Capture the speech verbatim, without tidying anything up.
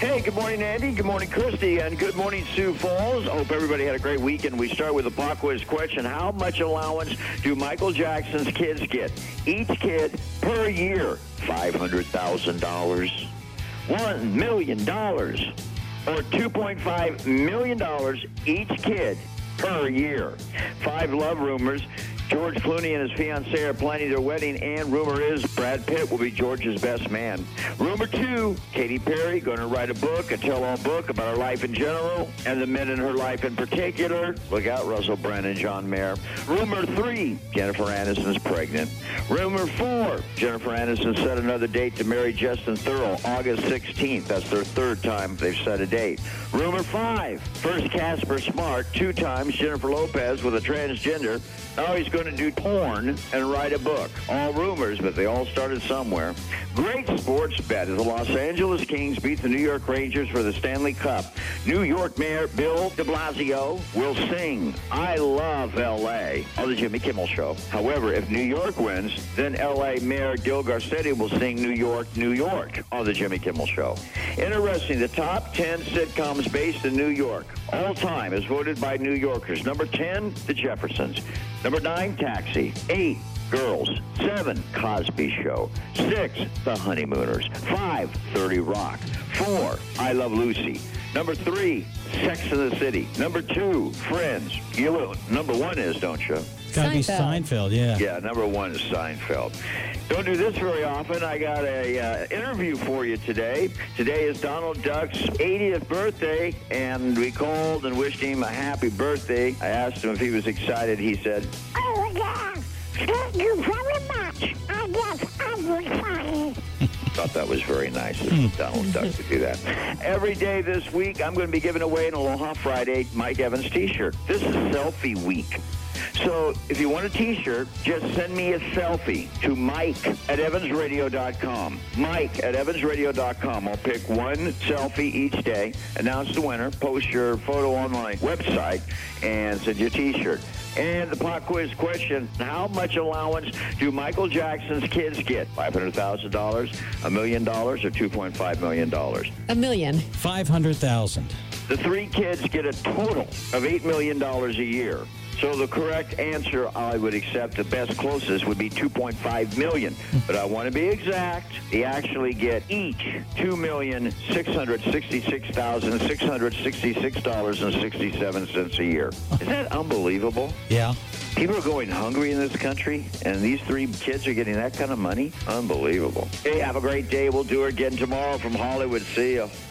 Hey, good morning, Andy. Good morning, Christy. And good morning, Sioux Falls. I hope everybody had a great weekend. We start with the pop quiz question. How much allowance do Michael Jackson's kids get? Each kid per year, five hundred thousand dollars, one million dollars, or two point five million dollars each kid per year. Five love rumors. George Clooney and his fiancée are planning their wedding, and rumor is Brad Pitt will be George's best man. Rumor two, Katy Perry going to write a book, a tell-all book about her life in general and the men in her life in particular. Look out, Russell Brand and John Mayer. Rumor three, Jennifer Aniston's pregnant. Rumor four, Jennifer Aniston set another date to marry Justin Thurl, August sixteenth. That's their third time they've set a date. Rumor five, first Casper Smart, two times Jennifer Lopez with a transgender. Now he's going to do porn and write a book. All rumors, but they all started somewhere. Great sports bet as the Los Angeles Kings beat the New York Rangers for the Stanley Cup. New York Mayor Bill de Blasio will sing I Love L A on the Jimmy Kimmel Show. However, if New York wins, then L A Mayor Gil Garcetti will sing New York, New York on the Jimmy Kimmel Show. Interesting, the top ten sitcoms based in New York all time is voted by New Yorkers. Number ten, The Jeffersons. Number nine, Taxi. Eight, Girls. Seven, Cosby Show. Six, The Honeymooners. Five, thirty Rock. Four, I Love Lucy. Number three, Sex and the City. Number two, Friends. You know, number one is, don't you? Gotta be Seinfeld, yeah. Yeah, number one is Seinfeld. Don't do this very often. I got a uh, interview for you today. Today is Donald Duck's eightieth birthday, and we called and wished him a happy birthday. I asked him if he was excited. He said, "Oh, yeah. Thank you very much. I guess I'm excited." Thought that was very nice of Donald Duck to do that. Every day this week, I'm going to be giving away an Aloha Friday Mike Evans t-shirt. This is Selfie Week. So if you want a t-shirt, just send me a selfie to Mike at Evans Radio dot com. Mike at Evans Radio dot com. I'll pick one selfie each day, announce the winner, post your photo on my website, and send you a t-shirt. And the pop quiz question, how much allowance do Michael Jackson's kids get? five hundred thousand dollars, a million dollars, or two point five million dollars? A million. five hundred thousand dollars. The three kids get a total of eight million dollars a year. So the correct answer, I would accept, the best closest would be two point five million dollars. But I want to be exact. They actually get each two million six hundred sixty-six thousand six hundred sixty-six dollars and sixty-seven cents a year. Isn't that unbelievable? Yeah. People are going hungry in this country, and these three kids are getting that kind of money? Unbelievable. Hey, have a great day. We'll do it again tomorrow from Hollywood. See you.